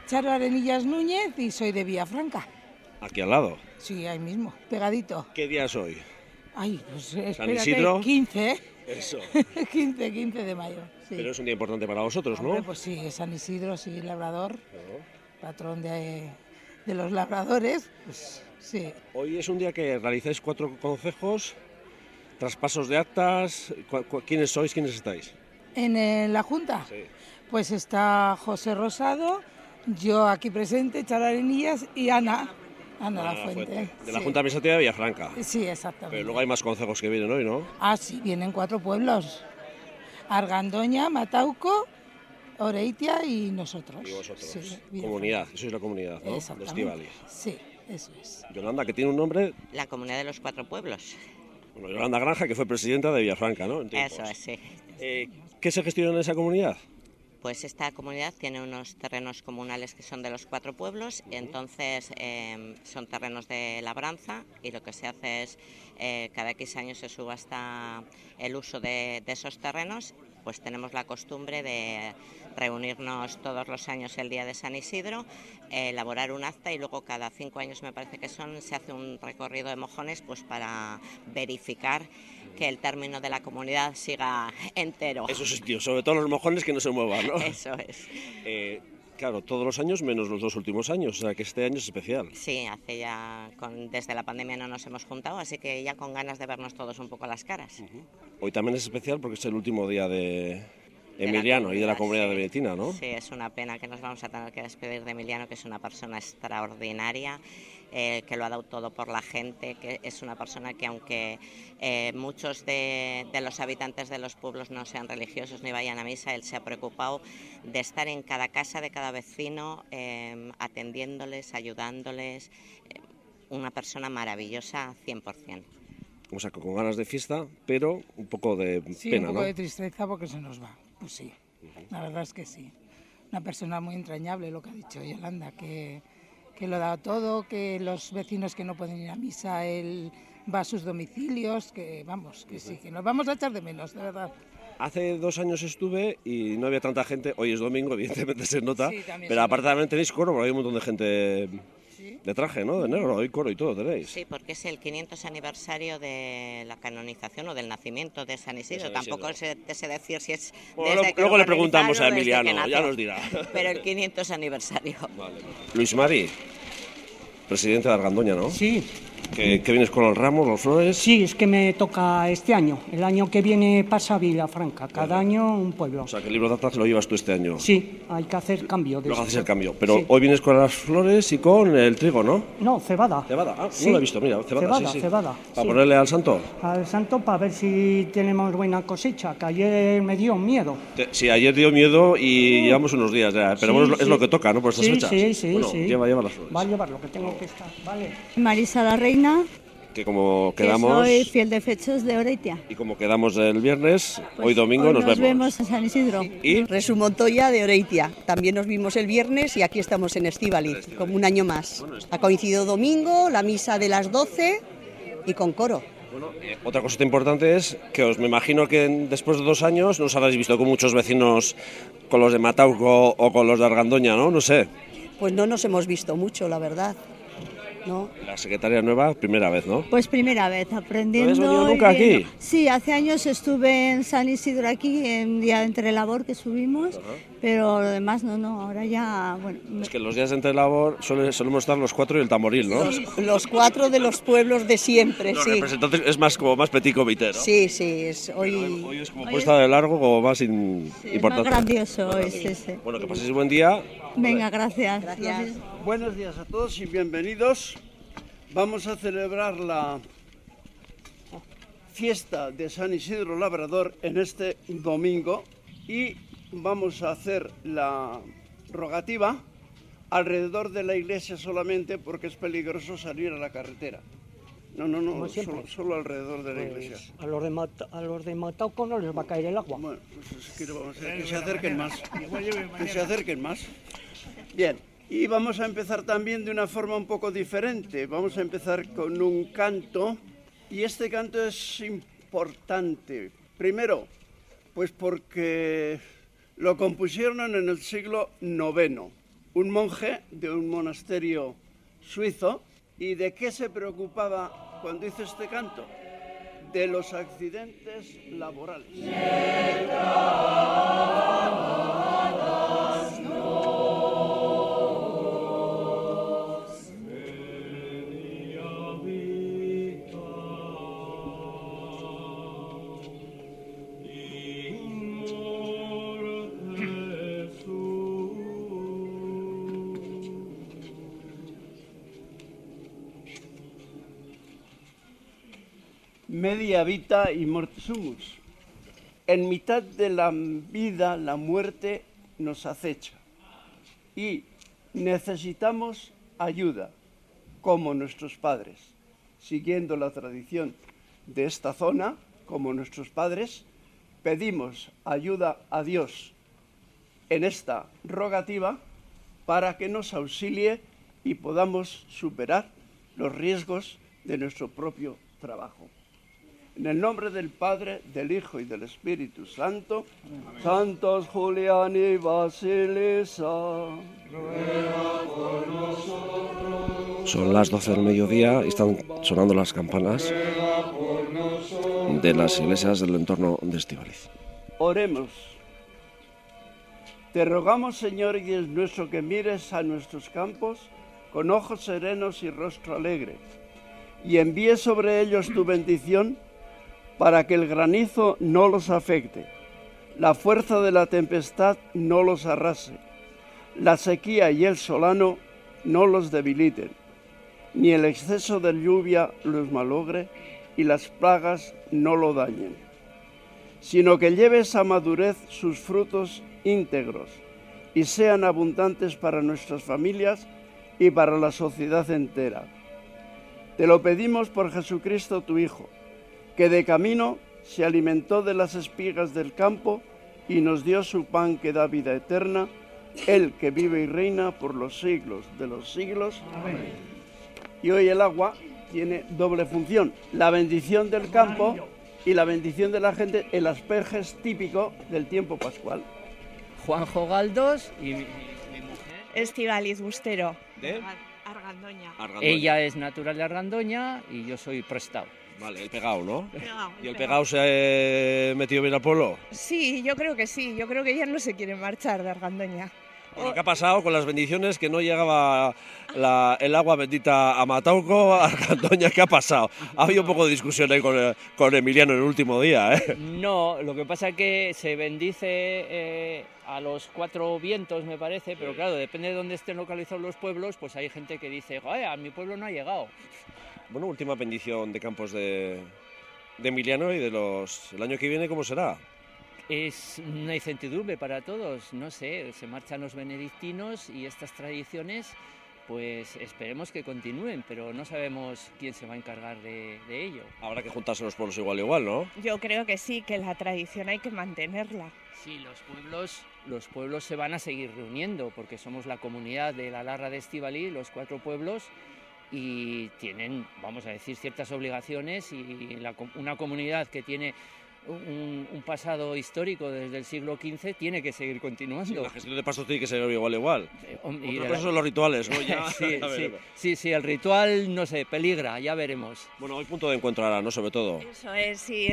Charo Arenillas Núñez y soy de Villafranca. Aquí al lado. Sí, ahí mismo, pegadito. ¿Qué día es hoy? Ay, pues espérate, ¿San Isidro? 15, ¿eh? Eso. 15 de mayo. Sí. Pero es un día importante para vosotros, ¿no? Hombre, pues sí, es San Isidro, sí, labrador, patrón de los labradores, pues sí. Hoy es un día que realizáis 4 concejos, traspasos de actas. ¿Quiénes sois? ¿Quiénes estáis? En la Junta, Sí. pues está José Rosado, yo aquí presente, Charo Arenillas y Ana La Fuente. De la Junta Administrativa de Villafranca. Sí, exactamente. Pero luego hay más concejos que vienen hoy, ¿no? Ah, sí, vienen 4 pueblos. Argandoña, Matauco, Oreitia y nosotros. Y vosotros. Sí, Comunidad, sois la comunidad, ¿no? De exactamente. Estíbaliz. Sí, eso es. Yolanda, que tiene un nombre, La Comunidad de los 4 Pueblos. bueno, Yolanda Granja, que fue presidenta de Villafranca, ¿no? En tiempos. Eso es, sí. ¿Qué se gestiona en esa comunidad? Pues esta comunidad tiene unos terrenos comunales que son de los 4 pueblos, y entonces son terrenos de labranza, y lo que se hace es cada X años se subasta el uso de esos terrenos. Pues tenemos la costumbre de reunirnos todos los años el día de San Isidro, elaborar un acta, y luego cada 5 años me parece que se hace un recorrido de mojones, pues para verificar que el término de la comunidad siga entero. Eso es, tío, sobre todo los mojones que no se muevan, ¿no? Eso es. Claro, todos los años menos los 2 últimos años, o sea que este año es especial. Sí, desde la pandemia no nos hemos juntado, así que ya con ganas de vernos todos un poco las caras. Hoy también es especial porque es el último día de Emiliano y de la comunidad de Betina, ¿no? Sí, es una pena que nos vamos a tener que despedir de Emiliano, que es una persona extraordinaria, que lo ha dado todo por la gente, que es una persona que, aunque muchos de los habitantes de los pueblos no sean religiosos ni vayan a misa, él se ha preocupado de estar en cada casa de cada vecino, atendiéndoles, ayudándoles. Una persona maravillosa 100%. O sea, con ganas de fiesta, pero un poco de Sí, pena, un poco ¿no? de tristeza porque se nos va. Pues sí, la verdad es que sí. Una persona muy entrañable, lo que ha dicho Yolanda, que lo ha dado todo, que los vecinos que no pueden ir a misa, él va a sus domicilios, que vamos, que sí, que nos vamos a echar de menos, de verdad. Hace 2 años estuve y no había tanta gente. Hoy es domingo, evidentemente se nota. Sí, también pero se aparte nota. también tenéis coro, porque hay un montón de gente Sí. de traje, ¿no? De negro, hay coro y todo tenéis. Sí, porque es el 500 aniversario de la canonización o del nacimiento de San Isidro. De San Isidro. Tampoco sé decir si es Bueno, desde que luego lo le preguntamos a canonizaron o desde Emiliano, que ya nació. nos dirá. Pero el 500 aniversario. Vale. Luis Mari, presidente de Argandoña, ¿no? Sí, ¿Que vienes con los ramos, los flores? sí, es que me toca este año. El año que viene pasa Villafranca, cada año un pueblo. O sea, que el libro de actas lo llevas tú este año. Sí, hay que hacer cambio. Luego haces el cambio. Pero Sí. hoy vienes con las flores y con el trigo, ¿no? No, cebada. Cebada, ah, Sí. no lo he visto, mira, cebada, sí. Cebada, ¿Para sí. ponerle al santo? Al santo para ver si tenemos buena cosecha, que ayer me dio miedo. Sí, ayer dio miedo y llevamos unos días ya, pero Sí, bueno, es sí. lo que toca, ¿no? Por estas Sí, fechas. sí, Bueno, sí. lleva las flores. Va a llevar lo que tengo que estar, vale. Marisa la Reina, Que como que quedamos soy fiel de fechos de Oreitia. y como quedamos el viernes, Pues hoy domingo hoy nos vemos en San Isidro. Y Resu Montoya de Oreitia. También nos vimos el viernes y aquí estamos en Estíbaliz, como un año más. Ha coincidido domingo, la misa de las 12 y con coro. bueno, otra cosa importante es que me imagino que después de 2 años nos habréis visto con muchos vecinos, con los de Matauco o con los de Argandoña, ¿no? No sé. Pues no nos hemos visto mucho, la verdad. ¿No? La secretaria nueva, primera vez, ¿no? Pues primera vez aprendiendo. ¿No habías venido y nunca viendo. aquí? Sí, hace años estuve en San Isidro aquí, en día de entrelabor que subimos, pero lo demás no, ahora ya, bueno. Es que los días de entrelabor solemos estar los 4 y el tamboril, ¿no? Los 4 de los pueblos de siempre, Los sí. representantes es más como más petit comité, ¿no? Sí, es Hoy hoy. es como puesta de largo, como más Sí, es más importante. grandioso es ese. Bueno, que paséis buen día. Venga, gracias. Gracias. Buenos días a todos y bienvenidos. Vamos a celebrar la fiesta de San Isidro Labrador en este domingo y vamos a hacer la rogativa alrededor de la iglesia solamente porque es peligroso salir a la carretera. No, siempre. solo alrededor de la iglesia. A los de Matauco no les va a caer el agua. Bueno, pues es que vamos a hacer que se acerquen más. Que se acerquen más. Bien, y vamos a empezar también de una forma un poco diferente. Vamos a empezar con un canto, y este canto es importante. Primero, pues porque lo compusieron en el siglo IX, un monje de un monasterio suizo. ¿Y de qué se preocupaba cuando hizo este canto? De los accidentes laborales. Media vita y morte sumus. En mitad de la vida, la muerte nos acecha y necesitamos ayuda, como nuestros padres. Siguiendo la tradición de esta zona, como nuestros padres, pedimos ayuda a Dios en esta rogativa para que nos auxilie y podamos superar los riesgos de nuestro propio trabajo. En el nombre del Padre, del Hijo y del Espíritu Santo, amén. Santos Julián y Basilisa, ruega por nosotros. Son las 12 del mediodía y están sonando las campanas de las iglesias del entorno de Estíbaliz. Oremos. Te rogamos, Señor y Dios nuestro, que mires a nuestros campos con ojos serenos y rostro alegre, y envíes sobre ellos tu bendición, para que el granizo no los afecte, la fuerza de la tempestad no los arrase, la sequía y el solano no los debiliten, ni el exceso de lluvia los malogre y las plagas no lo dañen, sino que lleves a madurez sus frutos íntegros y sean abundantes para nuestras familias y para la sociedad entera. Te lo pedimos por Jesucristo, tu Hijo, que de camino se alimentó de las espigas del campo y nos dio su pan que da vida eterna, Él que vive y reina por los siglos de los siglos. Amén. Y hoy el agua tiene doble función, la bendición del campo y la bendición de la gente, el asperges típico del tiempo pascual. Juanjo Galdós y mi mujer Estíbaliz Bustero. ¿De? Argandoña. Ella es natural de Argandoña y yo soy prestado. Vale, el pegao, ¿no? Pegao, ¿Y el pegao se ha metido bien al pueblo? Sí, yo creo que sí. Yo creo que ella no se quiere marchar de Argandoña. Bueno, ¿qué ha pasado con las bendiciones? Que no llegaba el agua bendita a Matauco, a Argandoña. ¿Qué ha pasado? Ha habido un poco de discusión ahí con Emiliano en el último día, ¿eh? No, lo que pasa es que se bendice a los 4 vientos, me parece, pero claro, depende de dónde estén localizados los pueblos, pues hay gente que dice, a mi pueblo no ha llegado. Bueno, última bendición de campos de Emiliano y el año que viene, ¿cómo será? Es una incertidumbre para todos, no sé, se marchan los benedictinos y estas tradiciones, pues esperemos que continúen, pero no sabemos quién se va a encargar de ello. Habrá que juntarse los pueblos igual, ¿no? Yo creo que sí, que la tradición hay que mantenerla. Sí, los pueblos se van a seguir reuniendo, porque somos la comunidad de la Larra de Estíbaliz, los 4 pueblos, y tienen, vamos a decir, ciertas obligaciones, y una comunidad que tiene un pasado histórico desde el siglo XV tiene que seguir continuando. Sí, la gestión de pastos tiene que ser igual. Y esos son los rituales, ¿no? Ya, sí, el ritual, no sé, peligra, ya veremos. Bueno, hoy punto de encuentro ahora, ¿no? Sobre todo. Eso es, sí,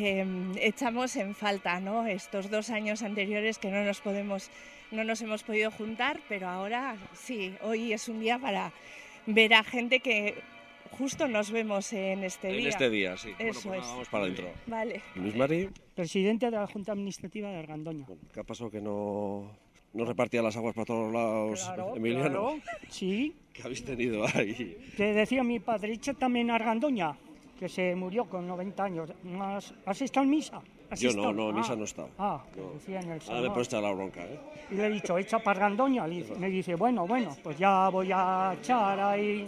echamos en falta, ¿no? Estos 2 años anteriores que no nos hemos podido juntar, pero ahora sí, hoy es un día para ver a gente que justo nos vemos en este día. En este día, sí. Eso bueno, pues vamos para adentro. Vale. Luis Mari. Presidente de la Junta Administrativa de Argandoña. Bueno, ¿qué ha pasado que no repartía las aguas para todos lados, claro, Emiliano? Claro, sí. ¿Qué habéis tenido ahí? Que decía mi padricho también Argandoña, que se murió con 90 años. ¿Has estado en misa? Yo no, en misa no he estado. No. Decía en el salón. Ahora me puedes echar la bronca, ¿eh? Y le he dicho, echa para Argandoña. Me dice, bueno, pues ya voy a echar ahí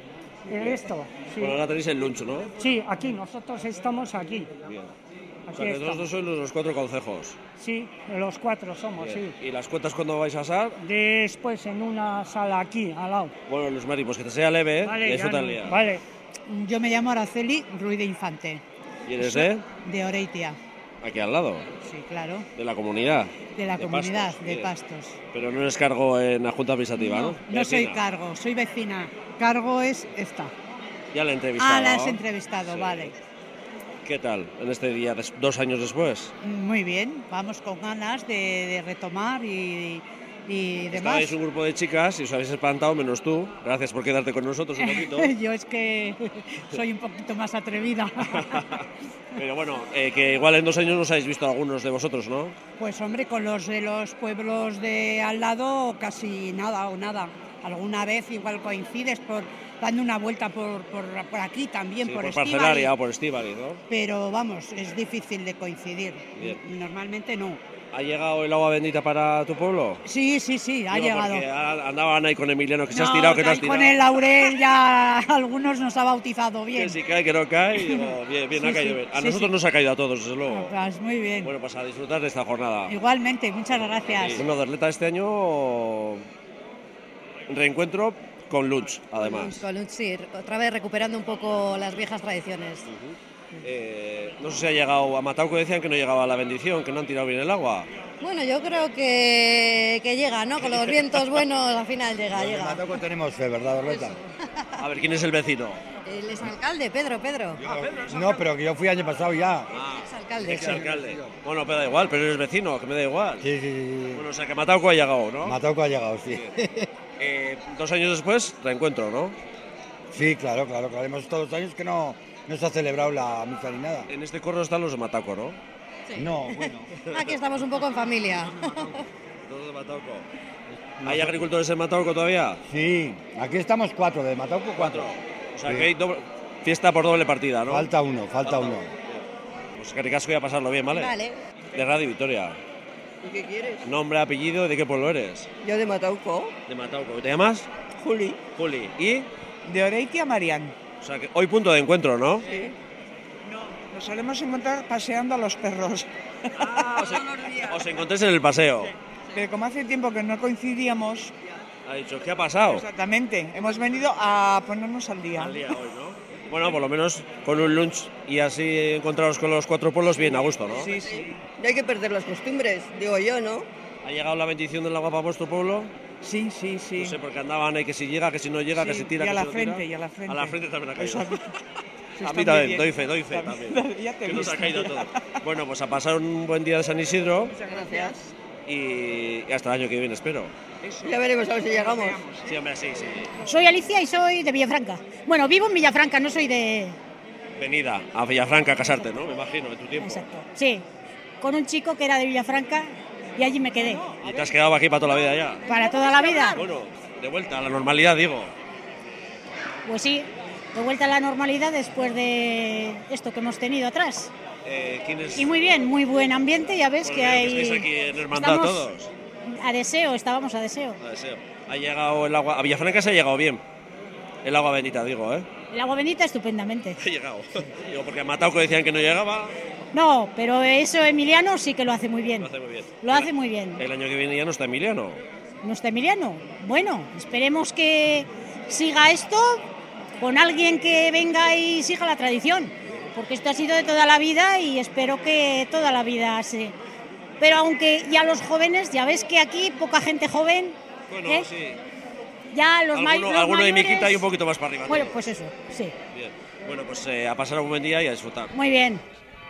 esto. Sí. Bueno, ahora tenéis el lunch, ¿no? Sí, aquí, nosotros estamos aquí. Bien. Aquí o sea, que vosotros sois los 4 concejos. Sí, los 4 somos, bien. Sí. ¿Y las cuentas cuándo vais a asar? Después en una sala aquí, al lado. Bueno, Luis Mari, pues que te sea leve, ¿eh? Vale, y eso te lía. Vale. Yo me llamo Araceli Ruiz de Infante. ¿Y eres de? De Oreitia. Aquí al lado. Sí, claro. De la comunidad. De la comunidad, Pastos, de sí. Pastos. Pero no eres cargo en la Junta Administrativa, ¿no? No soy Vecina. cargo, soy vecina. Cargo es esta. Ya la he entrevistado. Ah, la has entrevistado, Sí. vale. ¿Qué tal en este día, 2 años después? Muy bien, vamos con ganas de retomar y demás. Estabais un grupo de chicas y os habéis espantado, menos tú. Gracias por quedarte con nosotros un poquito. Yo es que soy un poquito más atrevida. Pero bueno, que igual en 2 años nos habéis visto algunos de vosotros, ¿no? Pues hombre, con los de los pueblos de al lado casi nada o nada. Alguna vez igual coincides dando una vuelta por aquí también, Sí, por por Estíbaliz. Parcelaria o por Estíbaliz, ¿no? Pero vamos, es difícil de coincidir. Bien. Normalmente no. ¿Ha llegado el agua bendita para tu pueblo? Sí, ha Digo, llegado. Porque andaban ahí con Emiliano, que se has No, tirado, que te has ahí tirado. con el laurel ya algunos nos ha bautizado bien. Que si cae, que no cae. Y digo, bien, Sí, ha caído sí, bien. A sí, nosotros sí. nos ha caído a todos, desde luego. Pues muy bien. Bueno, pues a disfrutar de esta jornada. Igualmente, muchas gracias. Bueno, Derleta este año reencuentro con Lunch, además. Con Lunch, sí, otra vez recuperando un poco las viejas tradiciones. No sé si ha llegado a Matauco, decían que no llegaba la bendición, que no han tirado bien el agua. Bueno, yo creo que llega, ¿no? Con los vientos buenos al final llega. En Matauco tenemos fe, ¿verdad, Dorleta? A ver, ¿quién es el vecino? El exalcalde, Pedro. No, pero que yo fui año pasado ya. Exalcalde, sí. Alcalde. Bueno, pero da igual, pero eres vecino, que me da igual. Sí. Bueno, o sea que Matauco ha llegado, ¿no? Matauco ha llegado, sí. 2 años después, reencuentro, ¿no? Sí, claro. Hemos estado 2 años que no se ha celebrado la misa ni nada. En este corro están los de Matauco, ¿no? Sí. No, bueno. Aquí estamos un poco en familia. Los de Matauco. ¿Hay agricultores en Matauco todavía? Sí, aquí estamos 4, de Matauco 4. O sea que hay fiesta por doble partida, ¿no? Falta uno. Pues que ricasco y a pasarlo bien, ¿vale? Vale. De Radio Vitoria. ¿Y qué quieres? Nombre, apellido, ¿de qué pueblo eres? Yo de Matauco. De Matauco. ¿Te llamas? Juli. Juli. ¿Y? De Oreitia Marián. O sea que hoy punto de encuentro, ¿no? Sí. Nos solemos encontrar paseando a los perros. Os encontréis en el paseo. Pero como hace tiempo que no coincidíamos, Ha dicho, ¿qué ha pasado? exactamente, hemos venido a ponernos al día. Al día hoy, ¿no? Bueno, por lo menos con un lunch y así encontraros con los 4 pueblos bien a gusto, ¿no? Sí, sí. No hay que perder las costumbres, digo yo, ¿no? ¿Ha llegado la bendición del agua para vuestro pueblo? Sí. No sé, porque andaban ahí que si llega, que si no llega, que si tira, y a que la si no tira. frente, y a la frente. A la frente también ha caído. Eso A está mí muy también, bien. doy fe también. Ya te he Que nos ha visto. caído todo. Bueno, pues a pasar un buen día de San Isidro Muchas gracias. y hasta el año que viene, espero. Ya veremos a ver si llegamos. Sí, hombre, sí. Soy Alicia y soy de Villafranca. Bueno, vivo en Villafranca, no soy de... Venida a Villafranca a casarte, ¿no? Me imagino, en tu tiempo. Exacto. Sí, con un chico que era de Villafranca y allí me quedé. ¿Y te has quedado aquí para toda la vida ya? Para toda la vida. Bueno, de vuelta a la normalidad, digo. Pues sí, de vuelta a la normalidad después de esto que hemos tenido atrás. ¿Quién es? Y muy bien, muy buen ambiente, ya ves que hay... Estáis aquí en hermandad Estamos todos. estábamos a deseo. A deseo. Ha llegado el agua. A Villafranca se ha llegado bien. El agua bendita, digo, ¿eh? El agua bendita estupendamente. Ha llegado. Digo, porque a Matauco decían que no llegaba. No, pero eso Emiliano sí que lo hace muy bien. Lo hace muy bien. Lo hace muy bien. El año que viene ya no está Emiliano. ¿No está Emiliano? Bueno, esperemos que siga esto con alguien que venga y siga la tradición, porque esto ha sido de toda la vida y espero que toda la vida se... Pero aunque ya los jóvenes, ya ves que aquí poca gente joven, Bueno, ¿eh? sí. Ya los, Alguno de mayores... Miquita y un poquito más para arriba. Bueno, todos. pues eso, sí. Bien. Bueno, pues a pasar un buen día y a disfrutar. Muy bien.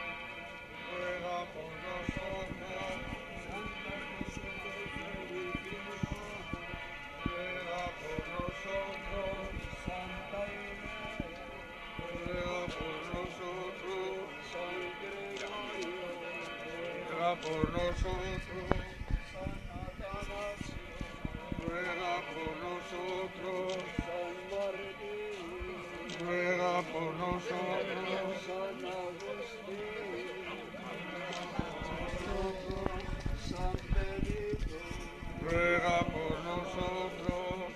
Por nosotros, ruega por nosotros, San Martín, ruega por nosotros, San Agustín, San Benito, ruega por nosotros.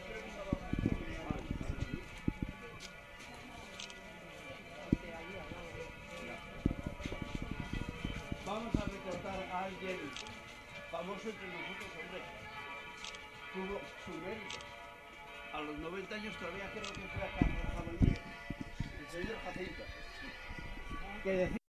Vamos a recordar a alguien famoso entre nosotros, hombre. Tuvo su mérito. A los 90 años todavía creo que fue a cazar jabalíes. El señor Jacinto. Que decía